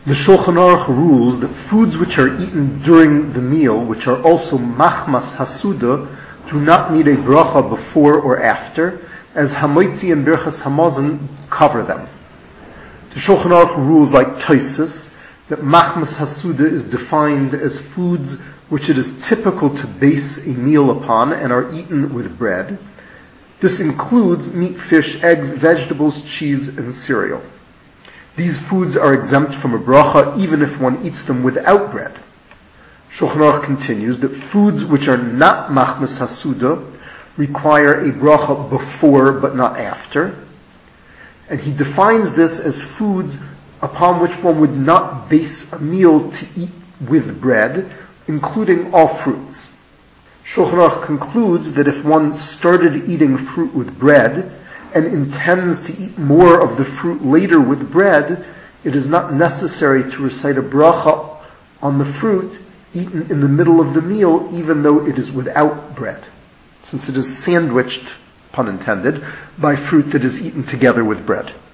The Shulchan Aruch rules that foods which are eaten during the meal, which are also machmas hasuda, do not need a bracha before or after, as Hamoitzi and Birchas Hamazon cover them. The Shulchan Aruch rules like Tosfos that machmas hasuda is defined as foods which it is typical to base a meal upon and are eaten with bread. This includes meat, fish, eggs, vegetables, cheese, and cereal. These foods are exempt from a bracha even if one eats them without bread. Shulchan Aruch continues that foods which are not machmas hasuda require a bracha before but not after. And he defines this as foods upon which one would not base a meal to eat with bread, including all fruits. Shulchan Aruch concludes that if one started eating fruit with bread and intends to eat more of the fruit later with bread, it is not necessary to recite a bracha on the fruit eaten in the middle of the meal, even though it is without bread, since it is sandwiched, pun intended, by fruit that is eaten together with bread.